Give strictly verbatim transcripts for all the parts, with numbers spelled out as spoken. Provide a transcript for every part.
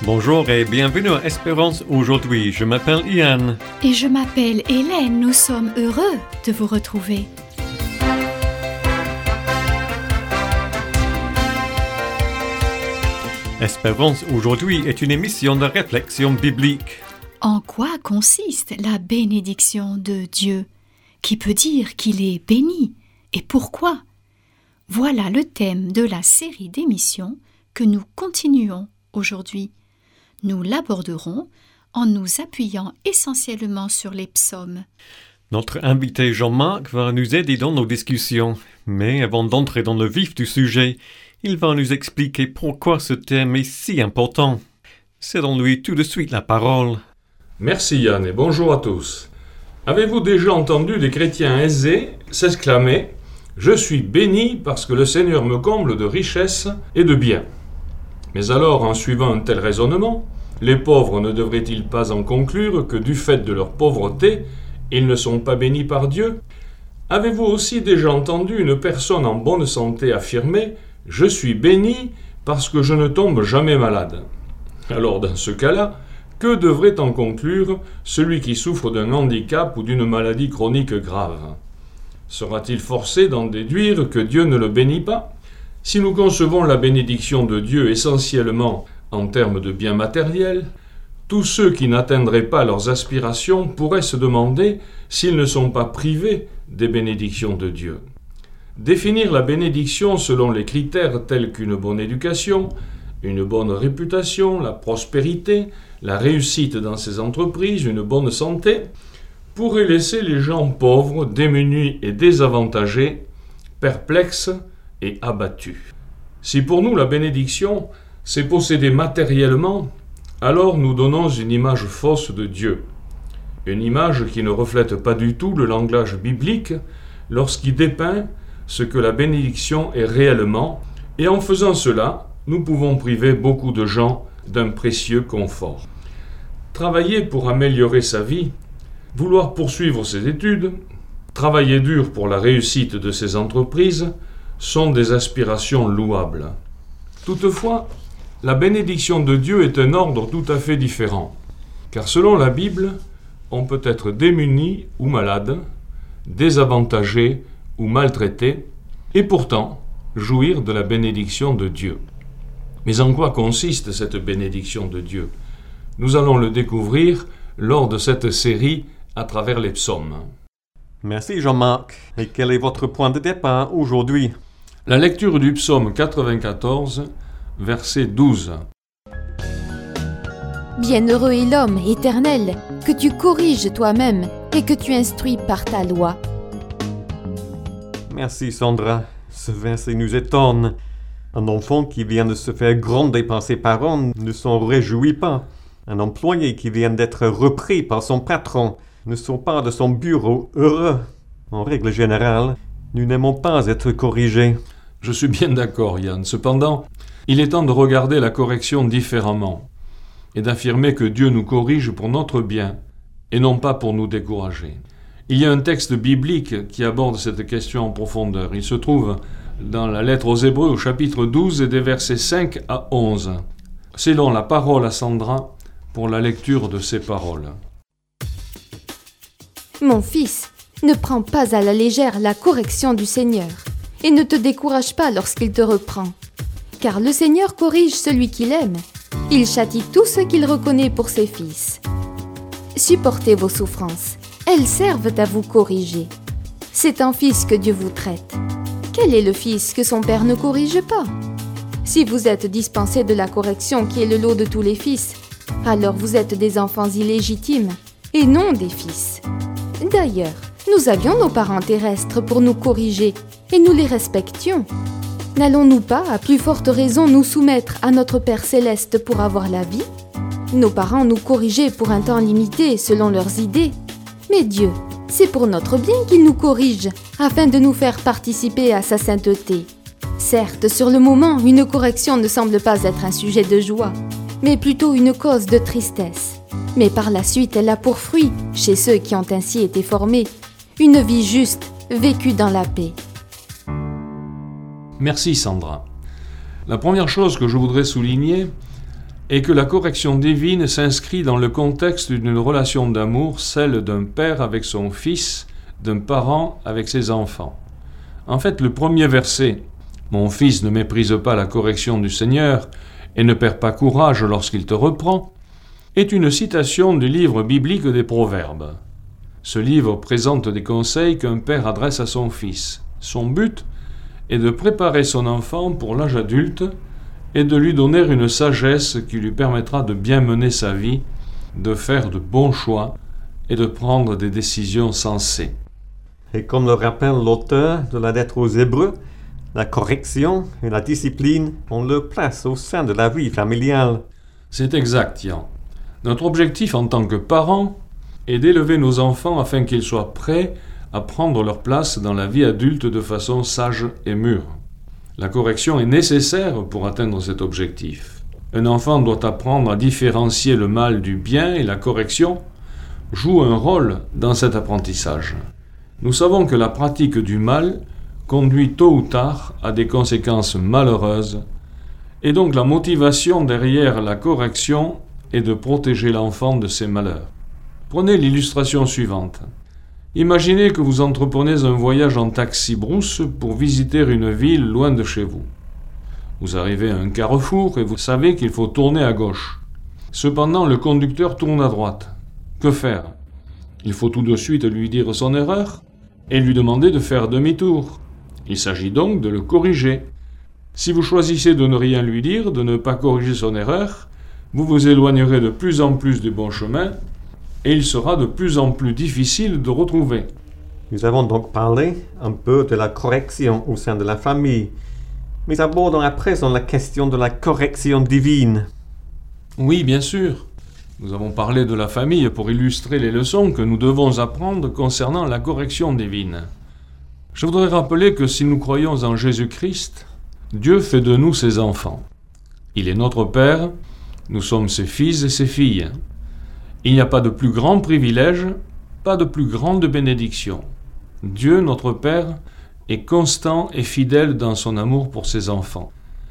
Bonjour et bienvenue à Espérance aujourd'hui. Je m'appelle Ian. Et je m'appelle Hélène. Nous sommes heureux de vous retrouver. Espérance aujourd'hui est une émission de réflexion biblique. En quoi consiste la bénédiction de Dieu? Qui peut dire qu'il est béni? Et pourquoi? Voilà le thème de la série d'émissions que nous continuons aujourd'hui. Nous l'aborderons en nous appuyant essentiellement sur les psaumes. Notre invité Jean-Marc va nous aider dans nos discussions, mais avant d'entrer dans le vif du sujet, il va nous expliquer pourquoi ce thème est si important. Cédons-lui tout de suite la parole. Merci Yann et bonjour à tous. Avez-vous déjà entendu des chrétiens aisés s'exclamer « Je suis béni parce que le Seigneur me comble de richesses et de biens ». Mais alors, en suivant un tel raisonnement, les pauvres ne devraient-ils pas en conclure que du fait de leur pauvreté, ils ne sont pas bénis par Dieu? Avez-vous aussi déjà entendu une personne en bonne santé affirmer « Je suis béni parce que je ne tombe jamais malade ». Alors dans ce cas-là, que devrait en conclure celui qui souffre d'un handicap ou d'une maladie chronique grave? Sera-t-il forcé d'en déduire que Dieu ne le bénit pas? Si nous concevons la bénédiction de Dieu essentiellement en termes de biens matériels, tous ceux qui n'atteindraient pas leurs aspirations pourraient se demander s'ils ne sont pas privés des bénédictions de Dieu. Définir la bénédiction selon les critères tels qu'une bonne éducation, une bonne réputation, la prospérité, la réussite dans ses entreprises, une bonne santé, pourrait laisser les gens pauvres, démunis et désavantagés, perplexes et abattus. Si pour nous la bénédiction, c'est posséder matériellement, alors nous donnons une image fausse de Dieu. Une image qui ne reflète pas du tout le langage biblique lorsqu'il dépeint ce que la bénédiction est réellement, et en faisant cela, nous pouvons priver beaucoup de gens d'un précieux confort. Travailler pour améliorer sa vie, vouloir poursuivre ses études, travailler dur pour la réussite de ses entreprises, sont des aspirations louables. Toutefois, la bénédiction de Dieu est un ordre tout à fait différent, car selon la Bible, on peut être démuni ou malade, désavantagé ou maltraité, et pourtant jouir de la bénédiction de Dieu. Mais en quoi consiste cette bénédiction de Dieu? Nous allons le découvrir lors de cette série à travers les psaumes. Merci Jean-Marc. Et quel est votre point de départ aujourd'hui? La lecture du psaume quatre-vingt-quatorze, verset douze. Bienheureux est l'homme, Éternel, que tu corriges toi-même et que tu instruis par ta loi. Merci Sandra. Ce verset nous étonne. Un enfant qui vient de se faire gronder par ses parents ne s'en réjouit pas. Un employé qui vient d'être repris par son patron ne sort pas de son bureau heureux. En règle générale, nous n'aimons pas être corrigés. Je suis bien d'accord, Yann. Cependant, il est temps de regarder la correction différemment et d'affirmer que Dieu nous corrige pour notre bien et non pas pour nous décourager. Il y a un texte biblique qui aborde cette question en profondeur. Il se trouve dans la lettre aux Hébreux au chapitre douze et des versets cinq à onze. Cédons la parole à Sandra pour la lecture de ces paroles. Mon fils, ne prends pas à la légère la correction du Seigneur et ne te décourage pas lorsqu'il te reprend. Car le Seigneur corrige celui qu'il aime. Il châtie tous ceux qu'il reconnaît pour ses fils. Supportez vos souffrances. Elles servent à vous corriger. C'est en fils que Dieu vous traite. Quel est le fils que son père ne corrige pas? Si vous êtes dispensés de la correction qui est le lot de tous les fils, alors vous êtes des enfants illégitimes et non des fils. D'ailleurs, nous avions nos parents terrestres pour nous corriger et nous les respections. N'allons-nous pas, à plus forte raison, nous soumettre à notre Père céleste pour avoir la vie? Nos parents nous corrigeaient pour un temps limité selon leurs idées. Mais Dieu, c'est pour notre bien qu'il nous corrige, afin de nous faire participer à sa sainteté. Certes, sur le moment, une correction ne semble pas être un sujet de joie, mais plutôt une cause de tristesse. Mais par la suite, elle a pour fruit, chez ceux qui ont ainsi été formés, une vie juste, vécue dans la paix. Merci Sandra. La première chose que je voudrais souligner et que la correction divine s'inscrit dans le contexte d'une relation d'amour, celle d'un père avec son fils, d'un parent avec ses enfants. En fait, le premier verset, « Mon fils, ne méprise pas la correction du Seigneur et ne perds pas courage lorsqu'il te reprend », est une citation du livre biblique des Proverbes. Ce livre présente des conseils qu'un père adresse à son fils. Son but est de préparer son enfant pour l'âge adulte et de lui donner une sagesse qui lui permettra de bien mener sa vie, de faire de bons choix et de prendre des décisions sensées. Et comme le rappelle l'auteur de la lettre aux Hébreux, la correction et la discipline ont leur place au sein de la vie familiale. C'est exact, Yann. Notre objectif en tant que parents est d'élever nos enfants afin qu'ils soient prêts à prendre leur place dans la vie adulte de façon sage et mûre. La correction est nécessaire pour atteindre cet objectif. Un enfant doit apprendre à différencier le mal du bien et la correction joue un rôle dans cet apprentissage. Nous savons que la pratique du mal conduit tôt ou tard à des conséquences malheureuses, et donc la motivation derrière la correction est de protéger l'enfant de ces malheurs. Prenez l'illustration suivante. Imaginez que vous entreprenez un voyage en taxi-brousse pour visiter une ville loin de chez vous. Vous arrivez à un carrefour et vous savez qu'il faut tourner à gauche. Cependant, le conducteur tourne à droite. Que faire ? Il faut tout de suite lui dire son erreur et lui demander de faire demi-tour. Il s'agit donc de le corriger. Si vous choisissez de ne rien lui dire, de ne pas corriger son erreur, vous vous éloignerez de plus en plus du bon chemin et il sera de plus en plus difficile de retrouver. Nous avons donc parlé un peu de la correction au sein de la famille, mais abordons à présent la question de la correction divine. Oui, bien sûr. Nous avons parlé de la famille pour illustrer les leçons que nous devons apprendre concernant la correction divine. Je voudrais rappeler que si nous croyons en Jésus-Christ, Dieu fait de nous ses enfants. Il est notre Père, nous sommes ses fils et ses filles. Il n'y a pas de plus grand privilège, pas de plus grande bénédiction. Dieu, notre Père, est constant et fidèle dans son amour pour ses enfants.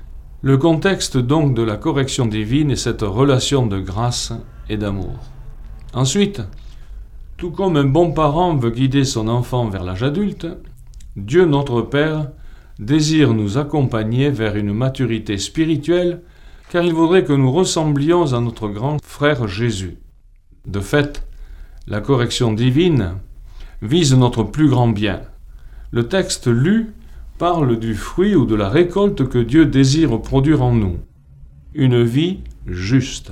Le contexte donc de la correction divine est cette relation de grâce et d'amour. Ensuite, tout comme un bon parent veut guider son enfant vers l'âge adulte, Dieu notre Père désire nous accompagner vers une maturité spirituelle car il voudrait que nous ressemblions à notre grand frère Jésus. De fait, la correction divine vise notre plus grand bien. Le texte lu parle du fruit ou de la récolte que Dieu désire produire en nous. Une vie juste.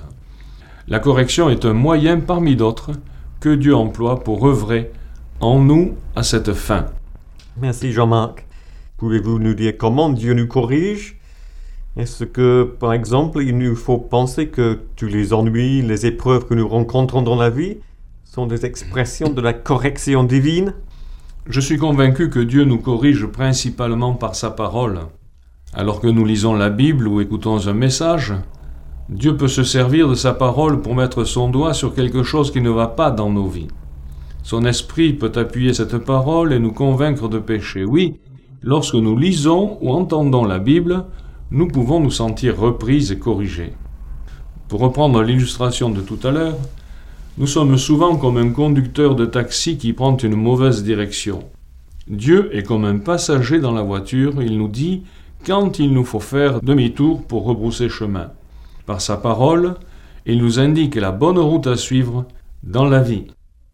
La correction est un moyen parmi d'autres que Dieu emploie pour œuvrer en nous à cette fin. Merci Jean-Marc. Pouvez-vous nous dire comment Dieu nous corrige ? Est-ce que, par exemple, il nous faut penser que tous les ennuis, les épreuves que nous rencontrons dans la vie sont des expressions de la correction divine ? Je suis convaincu que Dieu nous corrige principalement par sa parole. Alors que nous lisons la Bible ou écoutons un message, Dieu peut se servir de sa parole pour mettre son doigt sur quelque chose qui ne va pas dans nos vies. Son esprit peut appuyer cette parole et nous convaincre de péché. Oui, lorsque nous lisons ou entendons la Bible, nous pouvons nous sentir repris et corrigés. Pour reprendre l'illustration de tout à l'heure, nous sommes souvent comme un conducteur de taxi qui prend une mauvaise direction. Dieu est comme un passager dans la voiture, il nous dit quand il nous faut faire demi-tour pour rebrousser chemin. Par sa parole, il nous indique la bonne route à suivre dans la vie.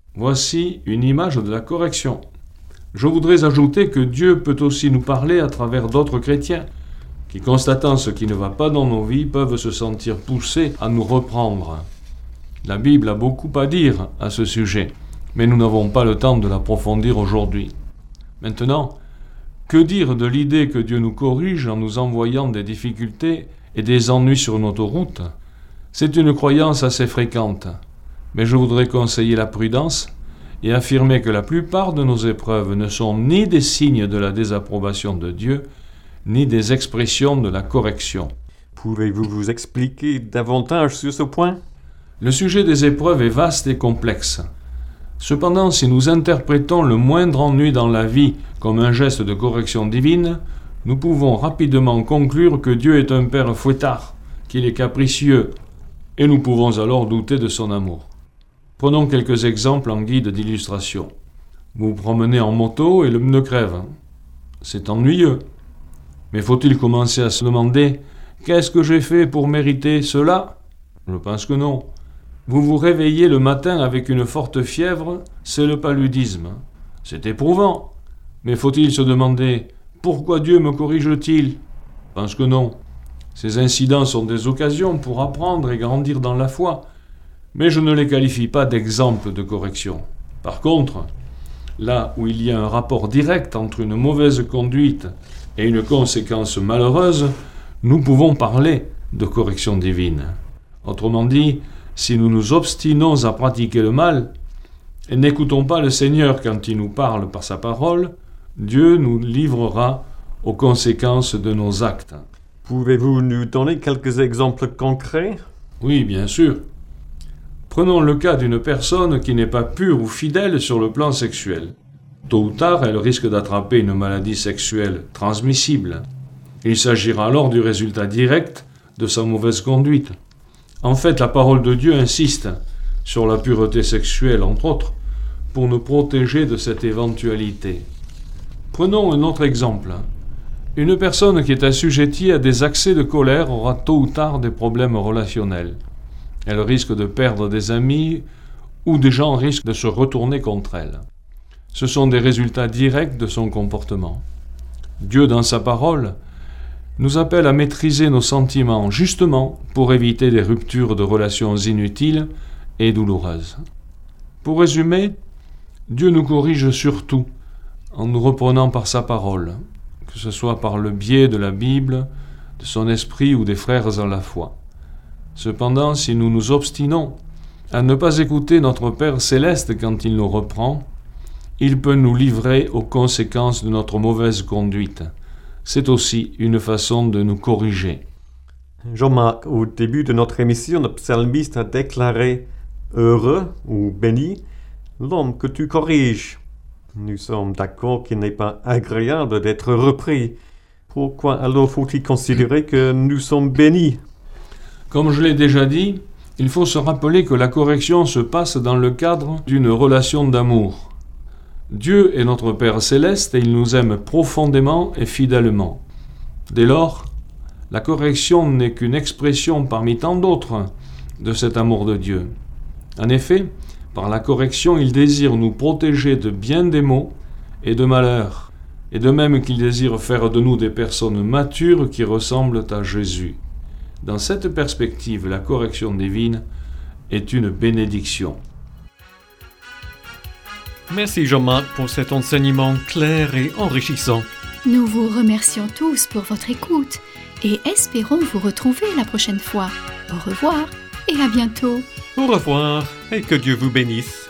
Voici une image de la correction. Je voudrais ajouter que Dieu peut aussi nous parler à travers d'autres chrétiens, qui, constatant ce qui ne va pas dans nos vies, peuvent se sentir poussés à nous reprendre. La Bible a beaucoup à dire à ce sujet, mais nous n'avons pas le temps de l'approfondir aujourd'hui. Maintenant, que dire de l'idée que Dieu nous corrige en nous envoyant des difficultés et des ennuis sur notre route ? C'est une croyance assez fréquente, mais je voudrais conseiller la prudence et affirmer que la plupart de nos épreuves ne sont ni des signes de la désapprobation de Dieu, ni des expressions de la correction. Pouvez-vous vous expliquer davantage sur ce point ? Le sujet des épreuves est vaste et complexe. Cependant, si nous interprétons le moindre ennui dans la vie comme un geste de correction divine, nous pouvons rapidement conclure que Dieu est un père fouettard, qu'il est capricieux, et nous pouvons alors douter de son amour. Prenons quelques exemples en guide d'illustration. Vous vous promenez en moto et le pneu crève. C'est ennuyeux. Mais faut-il commencer à se demander « Qu'est-ce que j'ai fait pour mériter cela ?» Je pense que non. Vous vous réveillez le matin avec une forte fièvre, c'est le paludisme. C'est éprouvant. Mais faut-il se demander « Pourquoi Dieu me corrige-t-il » Je pense que non. Ces incidents sont des occasions pour apprendre et grandir dans la foi, mais je ne les qualifie pas d'exemples de correction. Par contre, là où il y a un rapport direct entre une mauvaise conduite et une conséquence malheureuse, nous pouvons parler de correction divine. Autrement dit, si nous nous obstinons à pratiquer le mal, et n'écoutons pas le Seigneur quand il nous parle par sa parole, Dieu nous livrera aux conséquences de nos actes. Pouvez-vous nous donner quelques exemples concrets ? Oui, bien sûr. Prenons le cas d'une personne qui n'est pas pure ou fidèle sur le plan sexuel. Tôt ou tard, elle risque d'attraper une maladie sexuelle transmissible. Il s'agira alors du résultat direct de sa mauvaise conduite. En fait, la parole de Dieu insiste sur la pureté sexuelle, entre autres, pour nous protéger de cette éventualité. Prenons un autre exemple. Une personne qui est assujettie à des accès de colère aura tôt ou tard des problèmes relationnels. Elle risque de perdre des amis ou des gens risquent de se retourner contre elle. Ce sont des résultats directs de son comportement. Dieu, dans sa parole, nous appelle à maîtriser nos sentiments, justement pour éviter des ruptures de relations inutiles et douloureuses. Pour résumer, Dieu nous corrige surtout en nous reprenant par sa parole, que ce soit par le biais de la Bible, de son esprit ou des frères à la foi. Cependant, si nous nous obstinons à ne pas écouter notre Père céleste quand il nous reprend, il peut nous livrer aux conséquences de notre mauvaise conduite. C'est aussi une façon de nous corriger. Jean-Marc, au début de notre émission, le psalmiste a déclaré « Heureux » ou « béni » l'homme que tu corriges. Nous sommes d'accord qu'il n'est pas agréable d'être repris. Pourquoi alors faut-il considérer que nous sommes bénis ? Comme je l'ai déjà dit, il faut se rappeler que la correction se passe dans le cadre d'une relation d'amour. Dieu est notre Père céleste et il nous aime profondément et fidèlement. Dès lors, la correction n'est qu'une expression parmi tant d'autres de cet amour de Dieu. En effet, par la correction, il désire nous protéger de bien des maux et de malheurs, et de même qu'il désire faire de nous des personnes matures qui ressemblent à Jésus. Dans cette perspective, la correction divine est une bénédiction. Merci Jean-Marc pour cet enseignement clair et enrichissant. Nous vous remercions tous pour votre écoute et espérons vous retrouver la prochaine fois. Au revoir et à bientôt. Au revoir et que Dieu vous bénisse.